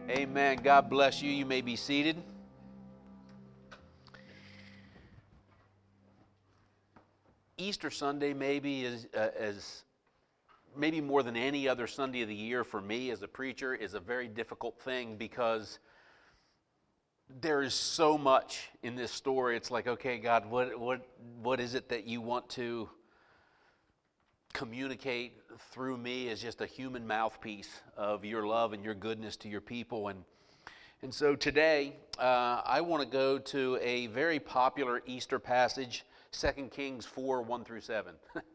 Amen. God bless you. You may be seated. Easter Sunday maybe is maybe more than any other Sunday of the year for me as a preacher is a very difficult thing because there is so much in this story. It's like, okay, God, what is it that you want to communicate through me as just a human mouthpiece of your love and your goodness to your people? And so today, I want to go to a very popular Easter passage, 2 Kings 4, 1 through 7.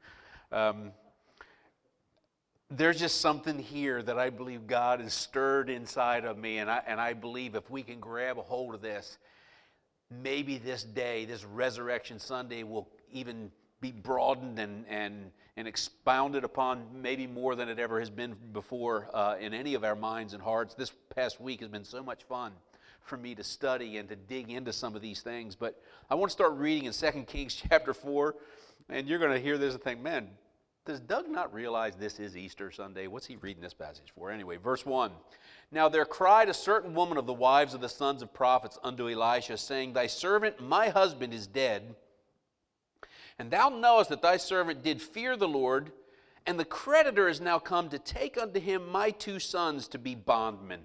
There's just something here that I believe God has stirred inside of me, and I believe if we can grab a hold of this, maybe this day, this Resurrection Sunday, will even be broadened and expounded upon maybe more than it ever has been before in any of our minds and hearts. This past week has been so much fun for me to study and to dig into some of these things. But I want to start reading in 2 Kings chapter 4, and you're going to hear this and think, man, does Doug not realize this is Easter Sunday? What's he reading this passage for? Anyway, verse 1. Now there cried a certain woman of the wives of the sons of prophets unto Elisha, saying, Thy servant, my husband, is dead, and thou knowest that thy servant did fear the Lord, and the creditor is now come to take unto him my 2 sons to be bondmen.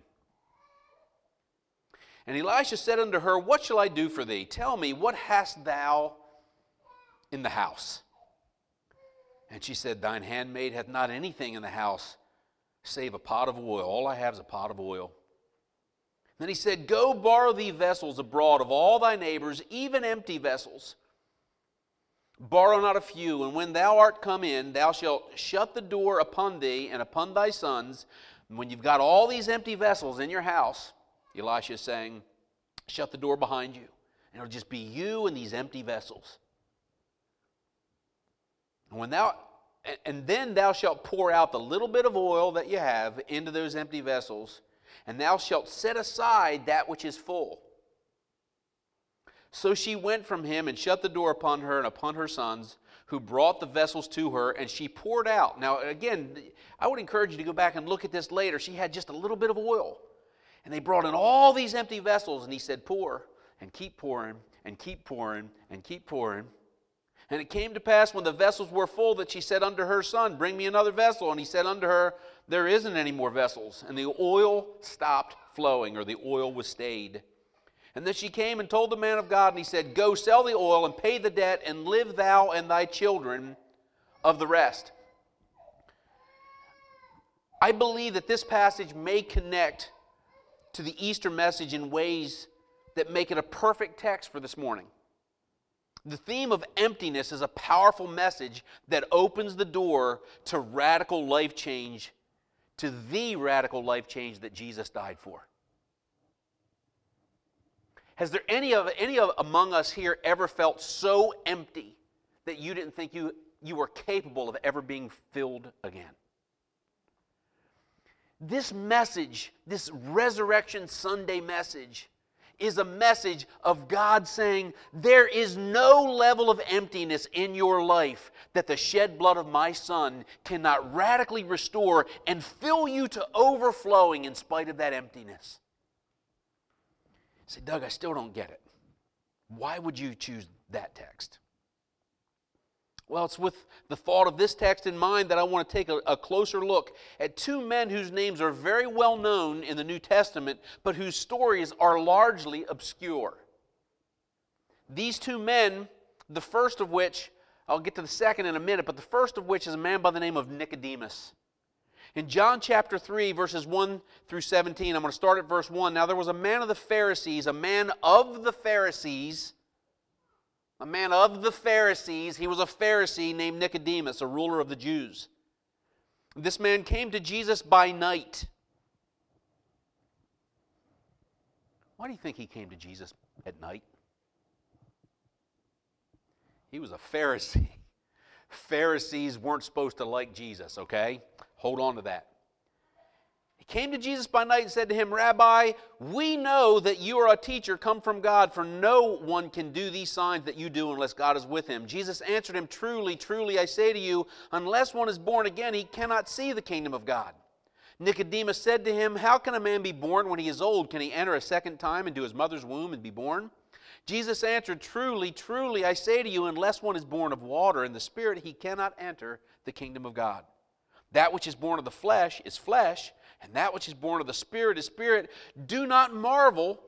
And Elisha said unto her, What shall I do for thee? Tell me, what hast thou in the house? And she said, Thine handmaid hath not anything in the house, save a pot of oil. All I have is a pot of oil. Then he said, Go borrow thee vessels abroad of all thy neighbors, even empty vessels. Borrow not a few, and when thou art come in, thou shalt shut the door upon thee and upon thy sons. And when you've got all these empty vessels in your house, Elisha is saying, shut the door behind you. And it'll just be you and these empty vessels. And then thou shalt pour out the little bit of oil that you have into those empty vessels, and thou shalt set aside that which is full. So she went from him and shut the door upon her and upon her sons, who brought the vessels to her, and she poured out. Now again, I would encourage you to go back and look at this later. She had just a little bit of oil, and they brought in all these empty vessels, and he said, Pour, and keep pouring, and keep pouring, and keep pouring. And it came to pass when the vessels were full that she said unto her son, Bring me another vessel. And he said unto her, There isn't any more vessels. And the oil stopped flowing, or the oil was stayed. And then she came and told the man of God, and he said, Go sell the oil and pay the debt, and live thou and thy children of the rest. I believe that this passage may connect to the Easter message in ways that make it a perfect text for this morning. The theme of emptiness is a powerful message that opens the door to radical life change, to the radical life change that Jesus died for. Has there any among us here ever felt so empty that you didn't think you were capable of ever being filled again? This message, this Resurrection Sunday message, is a message of God saying, there is no level of emptiness in your life that the shed blood of my Son cannot radically restore and fill you to overflowing in spite of that emptiness. You say, Doug, I still don't get it. Why would you choose that text? Well, it's with the thought of this text in mind that I want to take a closer look at 2 men whose names are very well known in the New Testament, but whose stories are largely obscure. These 2 men, the first of which, I'll get to the second in a minute, but the first of which is a man by the name of Nicodemus. In John chapter 3, verses 1 through 17, I'm going to start at verse 1. Now there was a man of the Pharisees, he was a Pharisee named Nicodemus, a ruler of the Jews. This man came to Jesus by night. Why do you think he came to Jesus at night? He was a Pharisee. Pharisees weren't supposed to like Jesus, okay? Hold on to that. He came to Jesus by night and said to him, Rabbi, we know that you are a teacher come from God, for no one can do these signs that you do unless God is with him. Jesus answered him, Truly, truly, I say to you, unless one is born again, he cannot see the kingdom of God. Nicodemus said to him, "How can a man be born when he is old? Can he enter a second time into his mother's womb and be born?" Jesus answered, "Truly, truly, I say to you, unless one is born of water and the Spirit, he cannot enter the kingdom of God. That which is born of the flesh is flesh, and that which is born of the Spirit is spirit. Do not marvel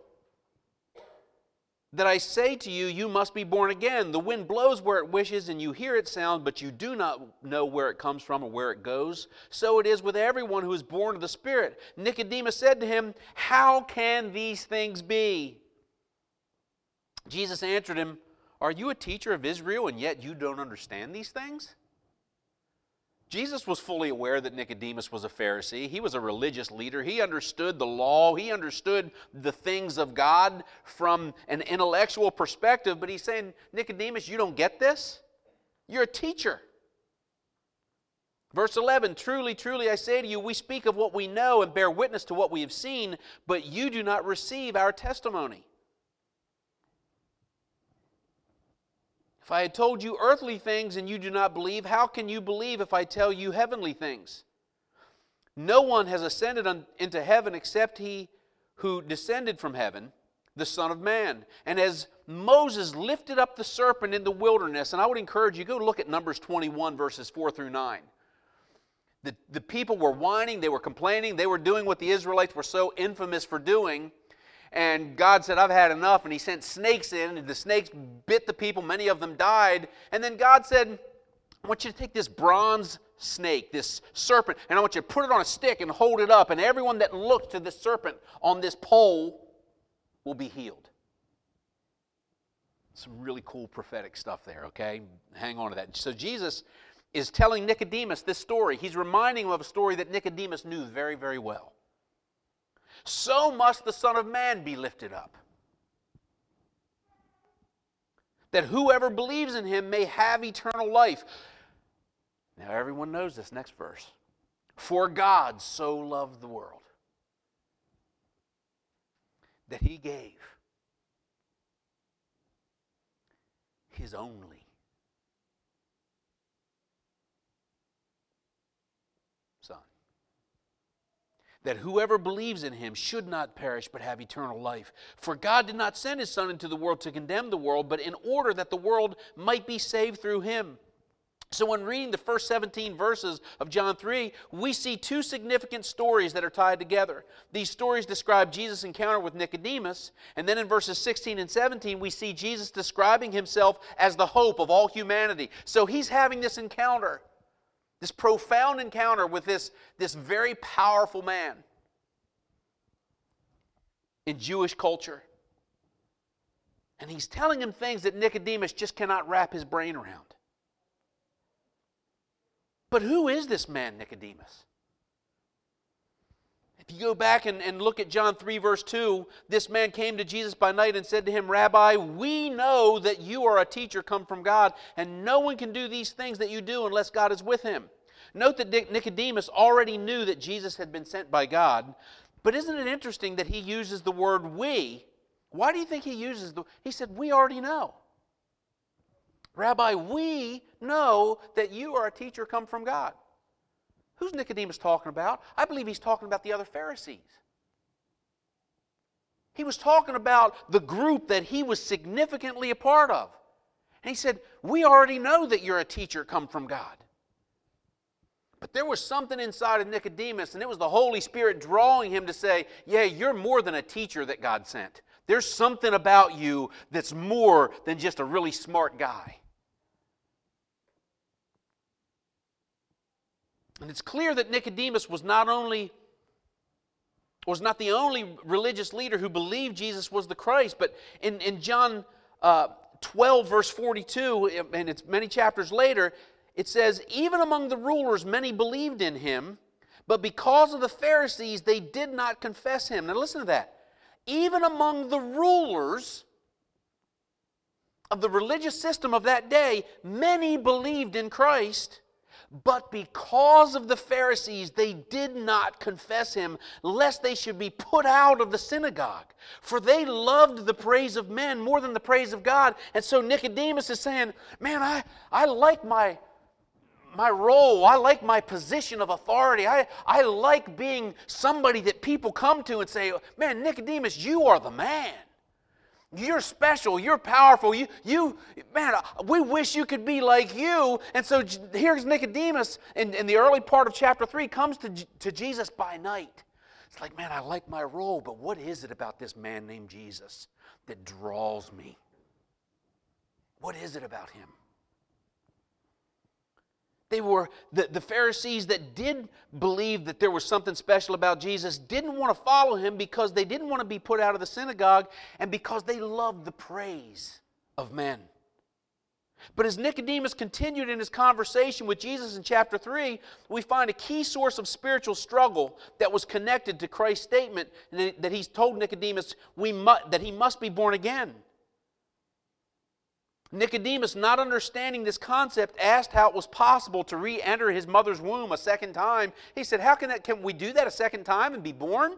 that I say to you, you must be born again. The wind blows where it wishes, and you hear its sound, but you do not know where it comes from or where it goes. So it is with everyone who is born of the Spirit." Nicodemus said to him, "How can these things be?" Jesus answered him, "Are you a teacher of Israel, and yet you don't understand these things?" Jesus was fully aware that Nicodemus was a Pharisee. He was a religious leader. He understood the law. He understood the things of God from an intellectual perspective. But he's saying, "Nicodemus, you don't get this? You're a teacher." Verse 11, "Truly, truly, I say to you, we speak of what we know and bear witness to what we have seen, but you do not receive our testimony. If I had told you earthly things and you do not believe, how can you believe if I tell you heavenly things? No one has ascended into heaven except he who descended from heaven, the Son of Man. And as Moses lifted up the serpent in the wilderness," and I would encourage you, go look at Numbers 21, verses 4 through 9. The people were whining, they were complaining, they were doing what the Israelites were so infamous for doing. And God said, "I've had enough." And he sent snakes in, and the snakes bit the people. Many of them died. And then God said, "I want you to take this bronze snake, this serpent, and I want you to put it on a stick and hold it up. And everyone that looks to this serpent on this pole will be healed." Some really cool prophetic stuff there, okay? Hang on to that. So Jesus is telling Nicodemus this story. He's reminding him of a story that Nicodemus knew very, very well. So must the Son of Man be lifted up, that whoever believes in him may have eternal life. Now everyone knows this next verse. "For God so loved the world that he gave his only Son, that whoever believes in him should not perish but have eternal life. For God did not send his Son into the world to condemn the world, but in order that the world might be saved through him." So when reading the first 17 verses of John 3, we see two significant stories that are tied together. These stories describe Jesus' encounter with Nicodemus, and then in verses 16 and 17, we see Jesus describing himself as the hope of all humanity. So he's having this encounter, this profound encounter with this very powerful man in Jewish culture. And he's telling him things that Nicodemus just cannot wrap his brain around. But who is this man, Nicodemus? If you go back and look at John 3, verse 2, this man came to Jesus by night and said to him, "Rabbi, we know that you are a teacher come from God, and no one can do these things that you do unless God is with him." Note that Nicodemus already knew that Jesus had been sent by God, but isn't it interesting that he uses the word "we"? Why do you think he uses he said, "We already know. Rabbi, we know that you are a teacher come from God." Who's Nicodemus talking about? I believe he's talking about the other Pharisees. He was talking about the group that he was significantly a part of. And he said, "We already know that you're a teacher come from God." But there was something inside of Nicodemus, and it was the Holy Spirit drawing him to say, "Yeah, you're more than a teacher that God sent. There's something about you that's more than just a really smart guy." And it's clear that Nicodemus was not the only religious leader who believed Jesus was the Christ, but in John 12, verse 42, and it's many chapters later, it says, "Even among the rulers many believed in him, but because of the Pharisees they did not confess him." Now listen to that. Even among the rulers of the religious system of that day, many believed in Christ, but because of the Pharisees, they did not confess him, lest they should be put out of the synagogue. For they loved the praise of men more than the praise of God. And so Nicodemus is saying, "Man, I like my my role. I like my position of authority. I like being somebody that people come to and say, man, Nicodemus, you are the man. You're special. You're powerful. Man, we wish you could be like you. And so here's Nicodemus in the early part of chapter 3 comes to Jesus by night. It's like, man, I like my role, but what is it about this man named Jesus that draws me? What is it about him? They were the Pharisees that did believe that there was something special about Jesus didn't want to follow him because they didn't want to be put out of the synagogue and because they loved the praise of men. But as Nicodemus continued in his conversation with Jesus in chapter 3, we find a key source of spiritual struggle that was connected to Christ's statement that he's told Nicodemus that he must be born again. Nicodemus, not understanding this concept, asked how it was possible to re-enter his mother's womb a second time. He said, can we do that a second time and be born?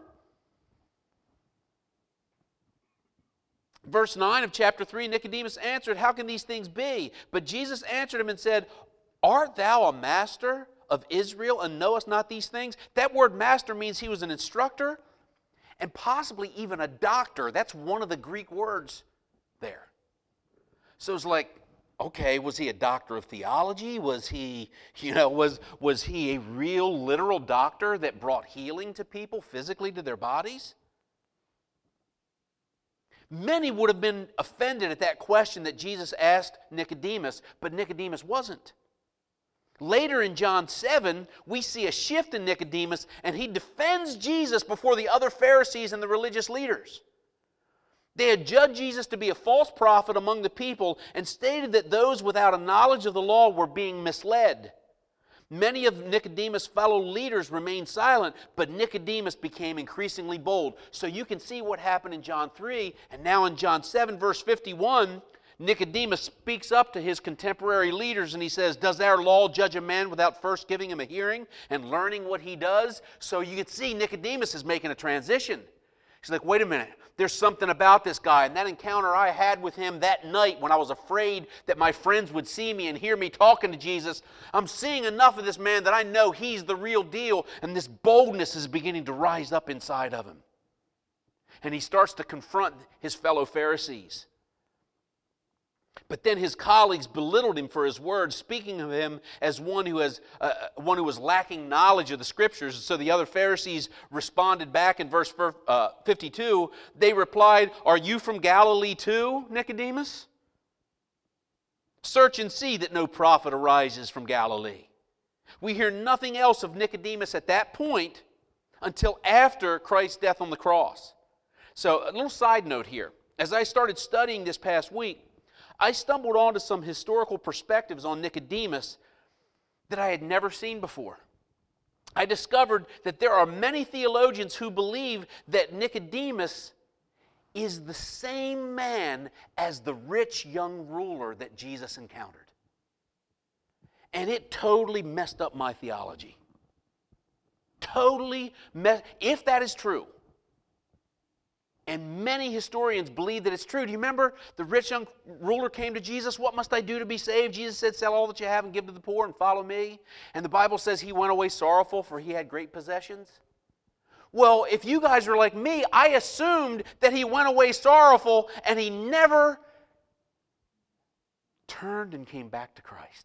Verse 9 of chapter 3, Nicodemus answered, how can these things be? But Jesus answered him and said, art thou a master of Israel and knowest not these things? That word master means he was an instructor and possibly even a doctor. That's one of the Greek words there. So it's like, okay, was he a doctor of theology? Was he, was he a real literal doctor that brought healing to people physically to their bodies? Many would have been offended at that question that Jesus asked Nicodemus, but Nicodemus wasn't. Later in John 7, we see a shift in Nicodemus, and he defends Jesus before the other Pharisees and the religious leaders. They had judged Jesus to be a false prophet among the people and stated that those without a knowledge of the law were being misled. Many of Nicodemus' fellow leaders remained silent, but Nicodemus became increasingly bold. So you can see what happened in John 3, and now in John 7, verse 51, Nicodemus speaks up to his contemporary leaders and he says, does our law judge a man without first giving him a hearing and learning what he does? So you can see Nicodemus is making a transition. He's like, wait a minute, there's something about this guy. And that encounter I had with him that night when I was afraid that my friends would see me and hear me talking to Jesus, I'm seeing enough of this man that I know he's the real deal. And this boldness is beginning to rise up inside of him. And he starts to confront his fellow Pharisees. But then his colleagues belittled him for his words, speaking of him as one who was lacking knowledge of the Scriptures. So the other Pharisees responded back in verse 52. They replied, are you from Galilee too, Nicodemus? Search and see that no prophet arises from Galilee. We hear nothing else of Nicodemus at that point until after Christ's death on the cross. So a little side note here. As I started studying this past week, I stumbled onto some historical perspectives on Nicodemus that I had never seen before. I discovered that there are many theologians who believe that Nicodemus is the same man as the rich young ruler that Jesus encountered. And it totally messed up my theology. If that is true, and many historians believe that it's true. Do you remember the rich young ruler came to Jesus? What must I do to be saved? Jesus said, sell all that you have and give to the poor and follow me. And the Bible says he went away sorrowful for he had great possessions. Well, if you guys are like me, I assumed that he went away sorrowful and he never turned and came back to Christ.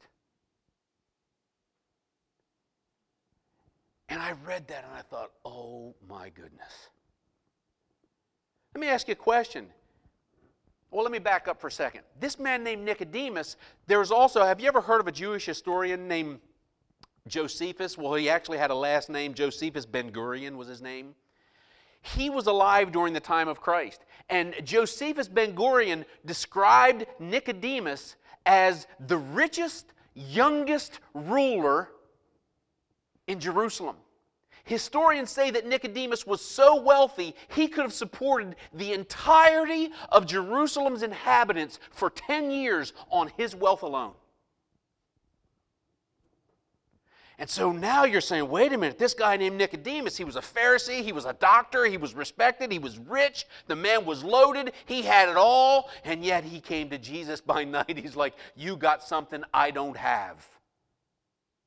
And I read that and I thought, oh my goodness. Let me ask you a question. Well, let me back up for a second. This man named Nicodemus, there's also, have you ever heard of a Jewish historian named Josephus? Well, he actually had a last name. Josephus Ben-Gurion was his name. He was alive during the time of Christ. And Josephus Ben-Gurion described Nicodemus as the richest, youngest ruler in Jerusalem. Historians say that Nicodemus was so wealthy, he could have supported the entirety of Jerusalem's inhabitants for 10 years on his wealth alone. And so now you're saying, wait a minute, this guy named Nicodemus, he was a Pharisee, he was a doctor, he was respected, he was rich, the man was loaded, he had it all, and yet he came to Jesus by night. He's like, you got something I don't have.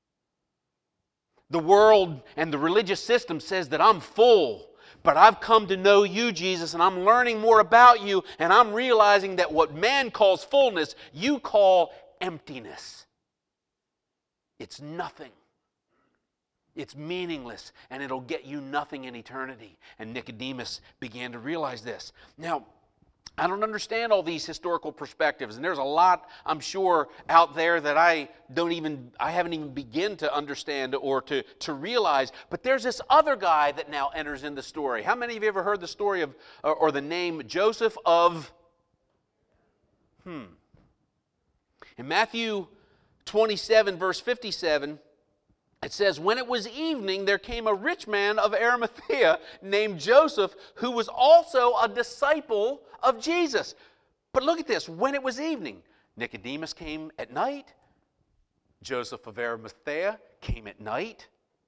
The world and the religious system says that I'm full, but I've come to know you, Jesus, and I'm learning more about you, and I'm realizing that what man calls fullness, you call emptiness. It's nothing. It's meaningless, and it'll get you nothing in eternity. And Nicodemus began to realize this. Now, I don't understand all these historical perspectives, and there's a lot, I'm sure, out there that I haven't even begun to understand or to realize. But there's this other guy that now enters in the story. How many of you ever heard the story of, or the name Joseph of? In Matthew 27, verse 57, it says, when it was evening, there came a rich man of Arimathea named Joseph, who was also a disciple of Jesus. But look at this. When it was evening, Nicodemus came at night. Joseph of Arimathea came at night.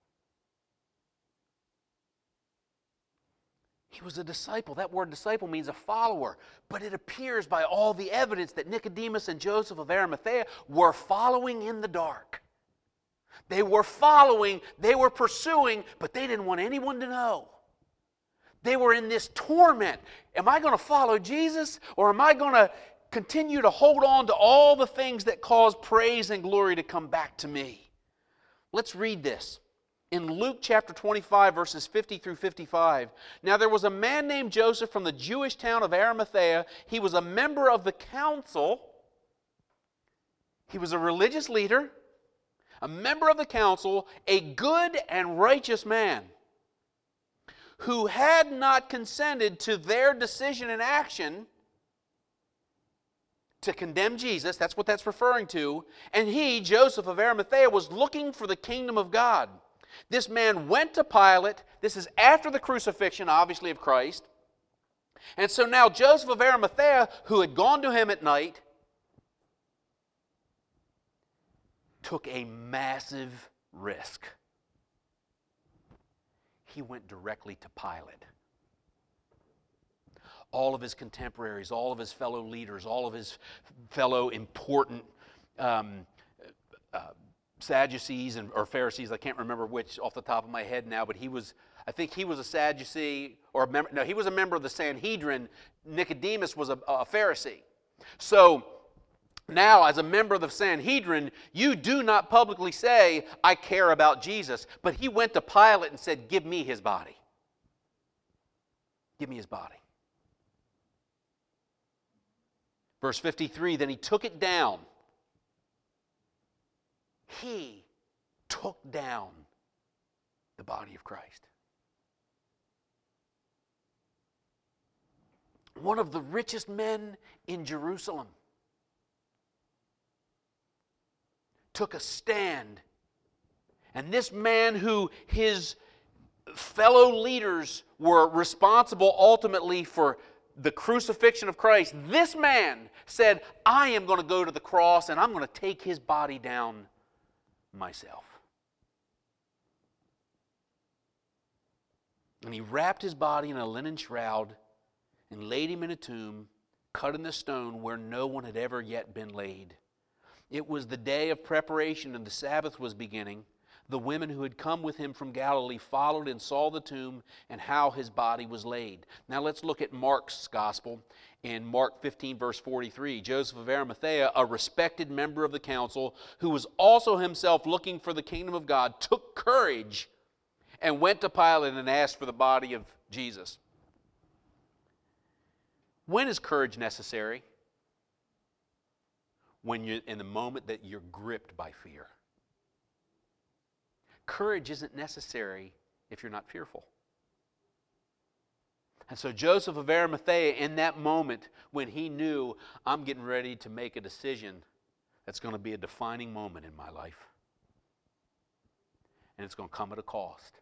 He was a disciple. That word disciple means a follower. But it appears by all the evidence that Nicodemus and Joseph of Arimathea were following in the dark. They were following, they were pursuing, but they didn't want anyone to know. They were in this torment. Am I going to follow Jesus, or am I going to continue to hold on to all the things that cause praise and glory to come back to me? Let's read this. In Luke chapter 25, verses 50 through 55. Now there was a man named Joseph from the Jewish town of Arimathea. He was a member of the council. He was a religious leader, a member of the council, a good and righteous man, who had not consented to their decision and action to condemn Jesus. That's what that's referring to. And he, Joseph of Arimathea, was looking for the kingdom of God. This man went to Pilate. This is after the crucifixion, obviously, of Christ. And so now Joseph of Arimathea, who had gone to him at night, took a massive risk. He went directly to Pilate. All of his contemporaries, all of his fellow leaders, all of his fellow important Sadducees or Pharisees, I can't remember which off the top of my head now, but I think he was a Sadducee, or he was a member of the Sanhedrin. Nicodemus was a Pharisee. So now, as a member of the Sanhedrin, you do not publicly say, I care about Jesus. But he went to Pilate and said, give me his body. Give me his body. Verse 53, then he took it down. He took down the body of Christ. One of the richest men in Jerusalem took a stand. And this man, who his fellow leaders were responsible ultimately for the crucifixion of Christ, this man said, I am going to go to the cross and I'm going to take his body down myself. And he wrapped his body in a linen shroud and laid him in a tomb cut in the stone where no one had ever yet been laid. It was the day of preparation and the Sabbath was beginning. The women who had come with him from Galilee followed and saw the tomb and how his body was laid. Now let's look at Mark's gospel. In Mark 15, verse 43, Joseph of Arimathea, a respected member of the council, who was also himself looking for the kingdom of God, took courage and went to Pilate and asked for the body of Jesus. When is courage necessary? When you're in the moment that you're gripped by fear. Courage isn't necessary if you're not fearful. And so Joseph of Arimathea, in that moment when he knew, I'm getting ready to make a decision that's going to be a defining moment in my life. And it's going to come at a cost.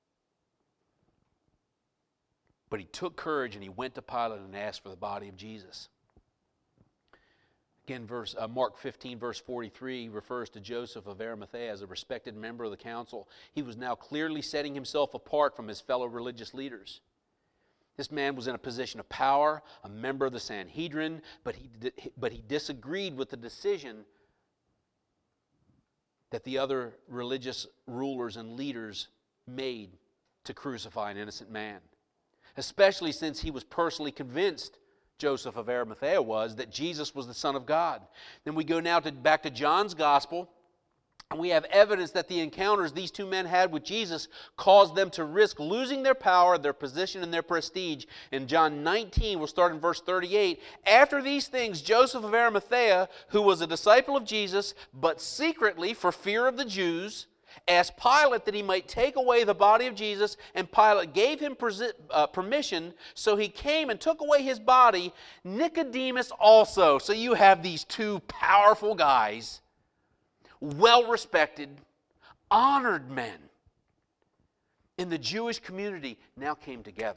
But he took courage and he went to Pilate and asked for the body of Jesus. Again, Mark 15, verse 43 refers to Joseph of Arimathea as a respected member of the council. He was now clearly setting himself apart from his fellow religious leaders. This man was in a position of power, a member of the Sanhedrin, but he disagreed with the decision that the other religious rulers and leaders made to crucify an innocent man, especially since he was personally convinced, Joseph of Arimathea was, that Jesus was the Son of God. Then we go now back to John's Gospel, and we have evidence that the encounters these two men had with Jesus caused them to risk losing their power, their position, and their prestige. In John 19, we'll start in verse 38. After these things, Joseph of Arimathea, who was a disciple of Jesus, but secretly for fear of the Jews, asked Pilate that he might take away the body of Jesus, and Pilate gave him permission, so he came and took away his body. Nicodemus also. So you have these two powerful guys, well-respected, honored men in the Jewish community, now came together.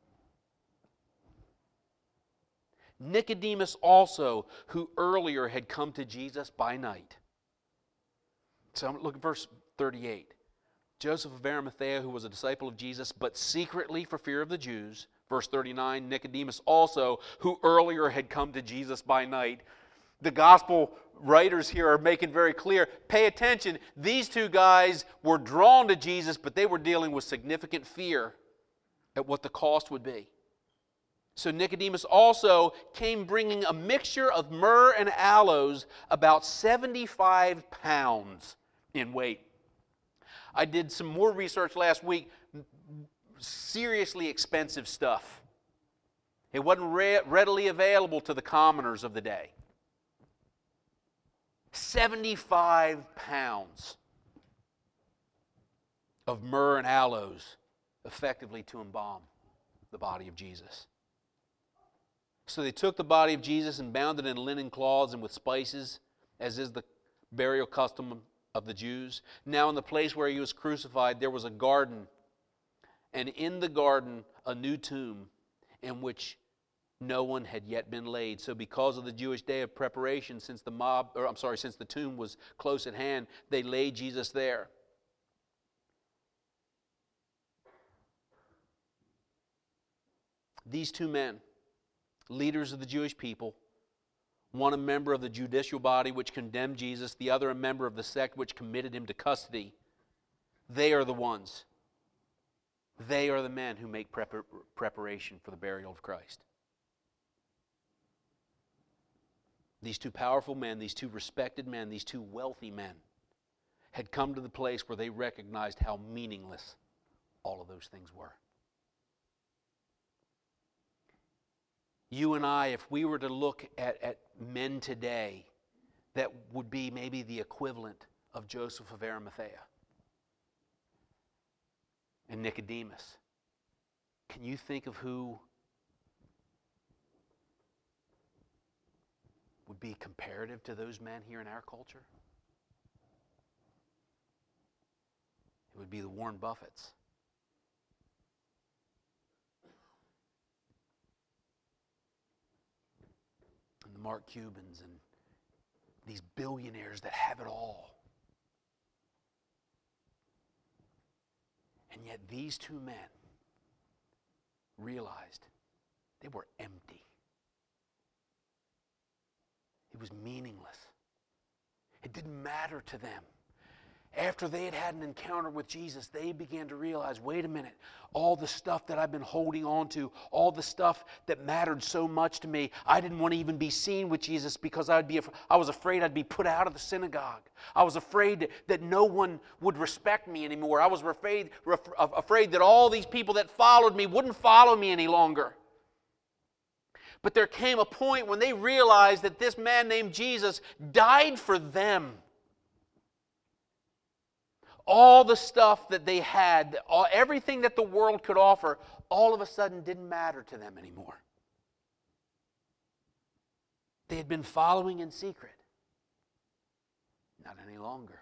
Nicodemus also, who earlier had come to Jesus by night. So I'm looking at verse 38. Joseph of Arimathea, who was a disciple of Jesus, but secretly for fear of the Jews. Verse 39, Nicodemus also, who earlier had come to Jesus by night. The gospel writers here are making very clear, pay attention, these two guys were drawn to Jesus, but they were dealing with significant fear at what the cost would be. So Nicodemus also came bringing a mixture of myrrh and aloes, about 75 pounds in weight. I did some more research last week. Seriously expensive stuff. It wasn't readily available to the commoners of the day. 75 pounds of myrrh and aloes, effectively to embalm the body of Jesus. So they took the body of Jesus and bound it in linen cloths and with spices, as is the burial custom of the Jews. Now in the place where he was crucified there was a garden, and in the garden a new tomb in which no one had yet been laid. So because of the Jewish day of preparation, since the tomb was close at hand, they laid Jesus there. These two men, leaders of the Jewish people, one a member of the judicial body which condemned Jesus, the other a member of the sect which committed him to custody, they are the ones. They are the men who make preparation for the burial of Christ. These two powerful men, these two respected men, these two wealthy men had come to the place where they recognized how meaningless all of those things were. You and I, if we were to look at men today that would be maybe the equivalent of Joseph of Arimathea and Nicodemus, can you think of who would be comparative to those men here in our culture? It would be the Warren Buffetts. And the Mark Cubans and these billionaires that have it all. And yet these two men realized they were empty. It was meaningless. It didn't matter to them. After they had had an encounter with Jesus, they began to realize, wait a minute, all the stuff that I've been holding on to, all the stuff that mattered so much to me, I didn't want to even be seen with Jesus because I was afraid I'd be put out of the synagogue. I was afraid that no one would respect me anymore. I was afraid that all these people that followed me wouldn't follow me any longer. But there came a point when they realized that this man named Jesus died for them. All the stuff that they had, everything that the world could offer, all of a sudden didn't matter to them anymore. They had been following in secret. Not any longer.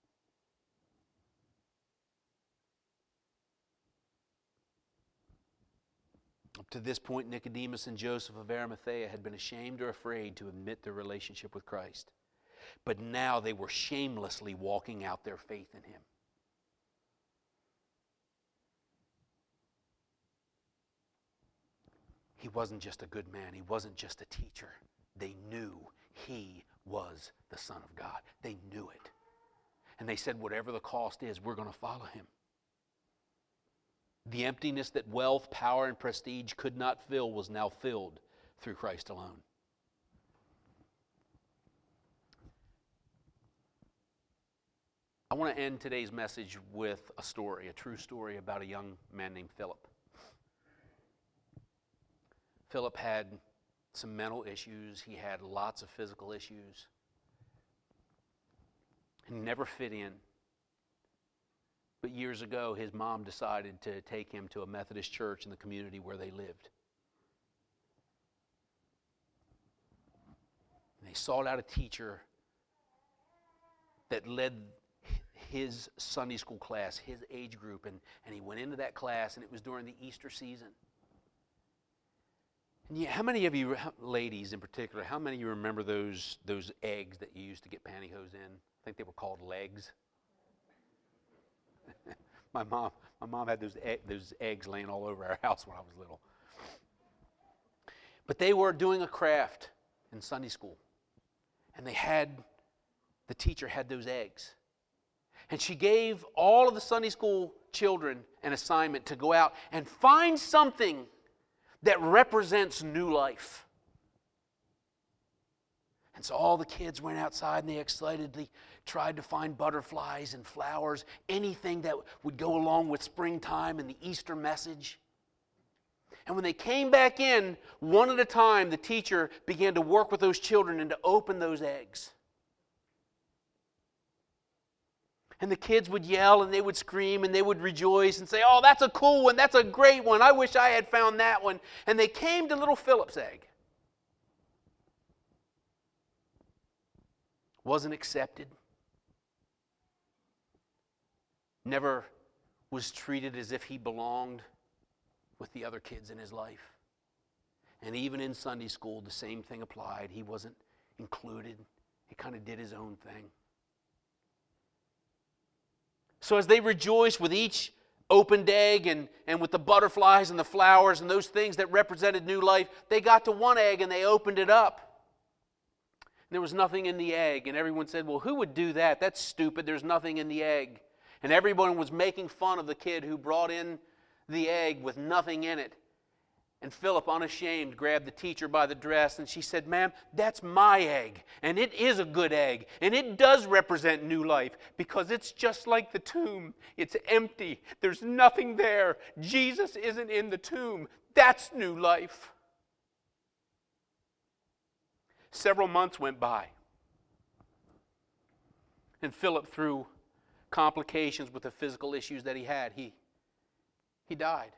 Up to this point, Nicodemus and Joseph of Arimathea had been ashamed or afraid to admit their relationship with Christ. But now they were shamelessly walking out their faith in Him. He wasn't just a good man. He wasn't just a teacher. They knew He was the Son of God. They knew it. And they said, whatever the cost is, we're going to follow him. The emptiness that wealth, power, and prestige could not fill was now filled through Christ alone. I want to end today's message with a story, a true story about a young man named Philip. Philip had some mental issues. He had lots of physical issues. He never fit in. But years ago, his mom decided to take him to a Methodist church in the community where they lived. And they sought out a teacher that led his Sunday school class, his age group, and he went into that class, and it was during the Easter season. And yeah, how many of you, ladies in particular, how many of you remember those eggs that you used to get pantyhose in? I think they were called legs. My mom had those eggs laying all over our house when I was little. But they were doing a craft in Sunday school, and the teacher had those eggs. And she gave all of the Sunday school children an assignment to go out and find something that represents new life. And so all the kids went outside and they excitedly tried to find butterflies and flowers, anything that would go along with springtime and the Easter message. And when they came back in, one at a time, the teacher began to work with those children and to open those eggs. And the kids would yell and they would scream and they would rejoice and say, oh, that's a cool one, that's a great one, I wish I had found that one. And they came to little Philip's egg. Wasn't accepted. Never was treated as if he belonged with the other kids in his life. And even in Sunday school, the same thing applied. He wasn't included. He kind of did his own thing. So as they rejoiced with each opened egg and with the butterflies and the flowers and those things that represented new life, they got to one egg and they opened it up. And there was nothing in the egg. And everyone said, well, who would do that? That's stupid. There's nothing in the egg. And everyone was making fun of the kid who brought in the egg with nothing in it. And Philip, unashamed, grabbed the teacher by the dress and she said, ma'am, that's my egg. And it is a good egg. And it does represent new life because it's just like the tomb. It's empty. There's nothing there. Jesus isn't in the tomb. That's new life. Several months went by. And Philip, through complications with the physical issues that he had, he died.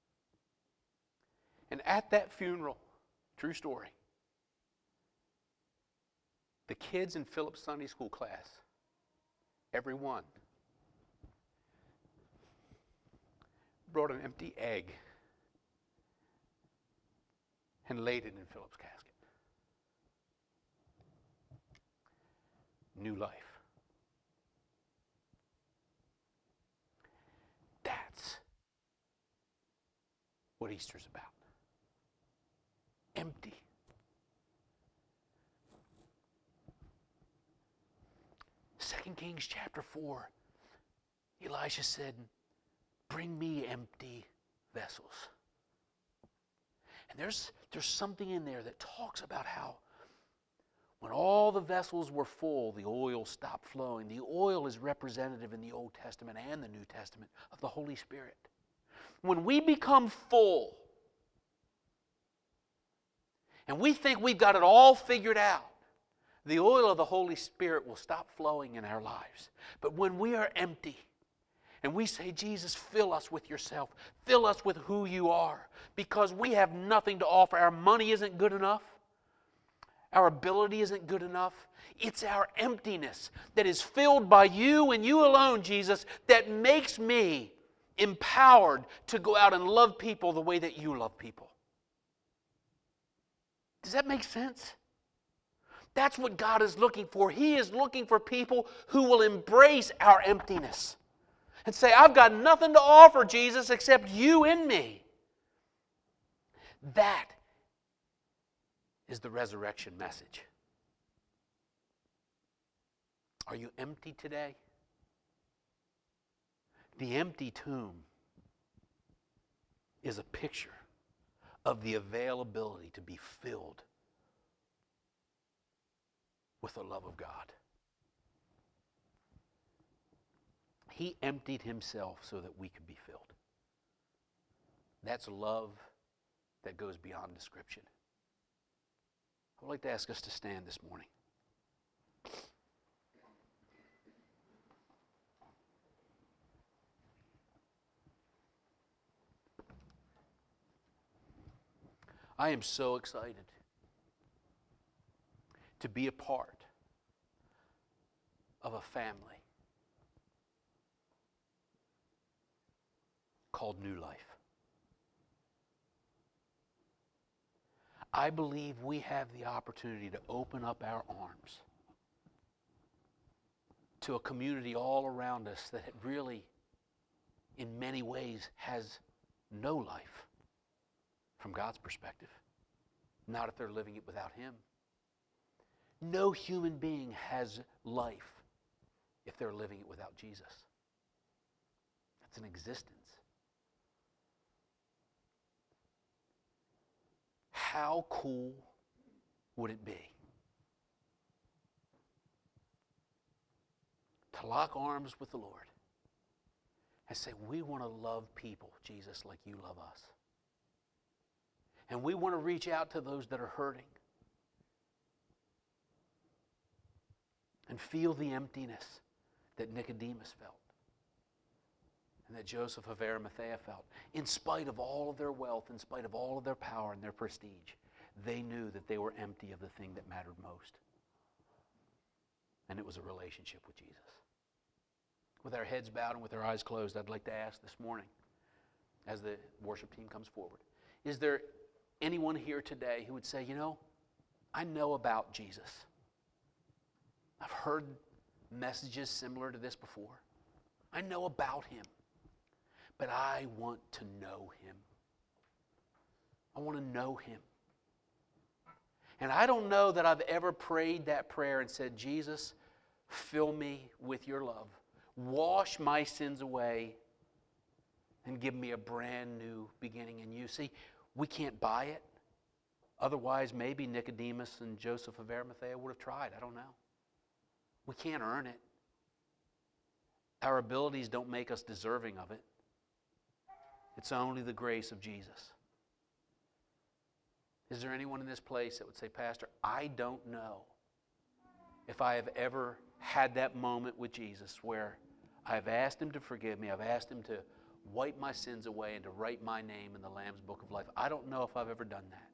And at that funeral, true story, the kids in Philip's Sunday school class, every one, brought an empty egg and laid it in Philip's casket. New life. That's what Easter's about. Empty. 2 Kings chapter 4, Elisha said, bring me empty vessels. And there's something in there that talks about how when all the vessels were full, the oil stopped flowing. The oil is representative in the Old Testament and the New Testament of the Holy Spirit. When we become full, and we think we've got it all figured out, the oil of the Holy Spirit will stop flowing in our lives. But when we are empty, and we say, Jesus, fill us with yourself. Fill us with who you are. Because we have nothing to offer. Our money isn't good enough. Our ability isn't good enough. It's our emptiness that is filled by you and you alone, Jesus, that makes me empowered to go out and love people the way that you love people. Does that make sense? That's what God is looking for. He is looking for people who will embrace our emptiness and say, I've got nothing to offer, Jesus, except you in me. That is the resurrection message. Are you empty today? The empty tomb is a picture of the availability to be filled with the love of God. He emptied himself so that we could be filled. That's love that goes beyond description. I would like to ask us to stand this morning. I am so excited to be a part of a family called New Life. I believe we have the opportunity to open up our arms to a community all around us that really, in many ways, has no life from God's perspective. Not if they're living it without Him. No human being has life if they're living it without Jesus. That's an existence. How cool would it be to lock arms with the Lord and say, we want to love people, Jesus, like you love us. And we want to reach out to those that are hurting and feel the emptiness that Nicodemus felt and that Joseph of Arimathea felt. In spite of all of their wealth, in spite of all of their power and their prestige, they knew that they were empty of the thing that mattered most. And it was a relationship with Jesus. With our heads bowed and with our eyes closed, I'd like to ask this morning, as the worship team comes forward, is there anyone here today who would say, you know, I know about Jesus. I've heard messages similar to this before. I know about Him. But I want to know Him. I want to know Him. And I don't know that I've ever prayed that prayer and said, Jesus, fill me with your love. Wash my sins away and give me a brand new beginning in you. See, we can't buy it. Otherwise, maybe Nicodemus and Joseph of Arimathea would have tried. I don't know. We can't earn it. Our abilities don't make us deserving of it. It's only the grace of Jesus. Is there anyone in this place that would say, Pastor, I don't know if I have ever had that moment with Jesus where I've asked Him to forgive me, I've asked Him to wipe my sins away and to write my name in the Lamb's Book of Life. I don't know if I've ever done that.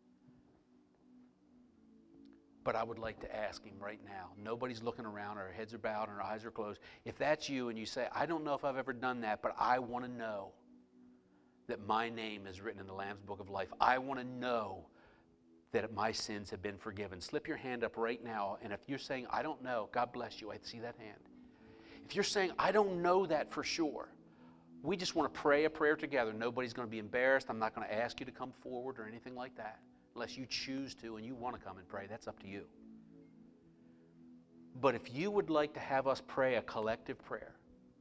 But I would like to ask Him right now. Nobody's looking around, our heads are bowed and our eyes are closed. If that's you and you say, I don't know if I've ever done that, but I want to know that my name is written in the Lamb's Book of Life. I want to know that my sins have been forgiven. Slip your hand up right now, and if you're saying, I don't know, God bless you, I see that hand. If you're saying, I don't know that for sure, we just want to pray a prayer together. Nobody's going to be embarrassed. I'm not going to ask you to come forward or anything like that, unless you choose to and you want to come and pray. That's up to you. But if you would like to have us pray a collective prayer,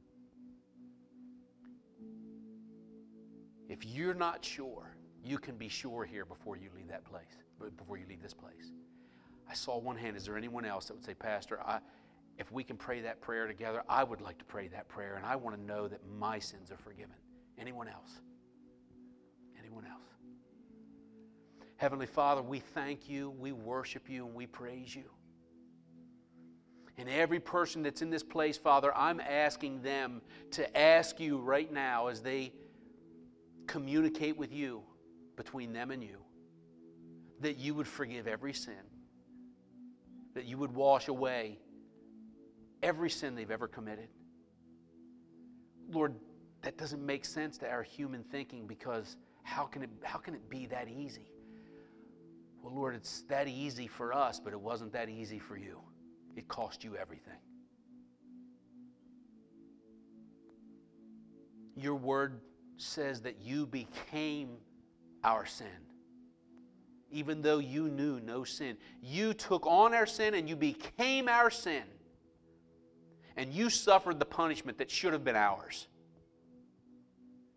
if you're not sure, you can be sure here before you leave that place, before you leave this place. I saw one hand. Is there anyone else that would say, Pastor, if we can pray that prayer together, I would like to pray that prayer, and I want to know that my sins are forgiven. Anyone else? Anyone else? Heavenly Father, we thank you, we worship you, and we praise you. And every person that's in this place, Father, I'm asking them to ask you right now as they communicate with you, between them and you, that you would forgive every sin, that you would wash away every sin they've ever committed. Lord, that doesn't make sense to our human thinking, because how can it be that easy? Well, Lord, it's that easy for us, but it wasn't that easy for you. It cost you everything. Your word says that you became our sin. Even though you knew no sin, you took on our sin and you became our sin. And you suffered the punishment that should have been ours.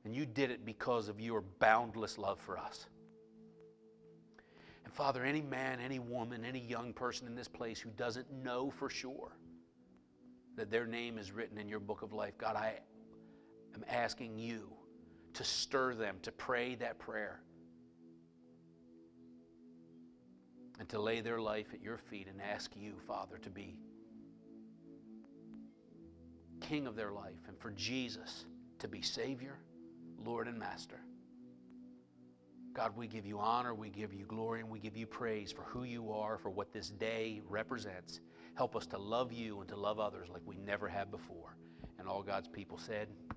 And you did it because of your boundless love for us. And Father, any man, any woman, any young person in this place who doesn't know for sure that their name is written in your book of life, God, I am asking you to stir them to pray that prayer and to lay their life at your feet and ask you, Father, to be King of their life and for Jesus to be Savior, Lord, and Master. God, we give you honor, we give you glory, and we give you praise for who you are, for what this day represents. Help us to love you and to love others like we never have before. And all God's people said,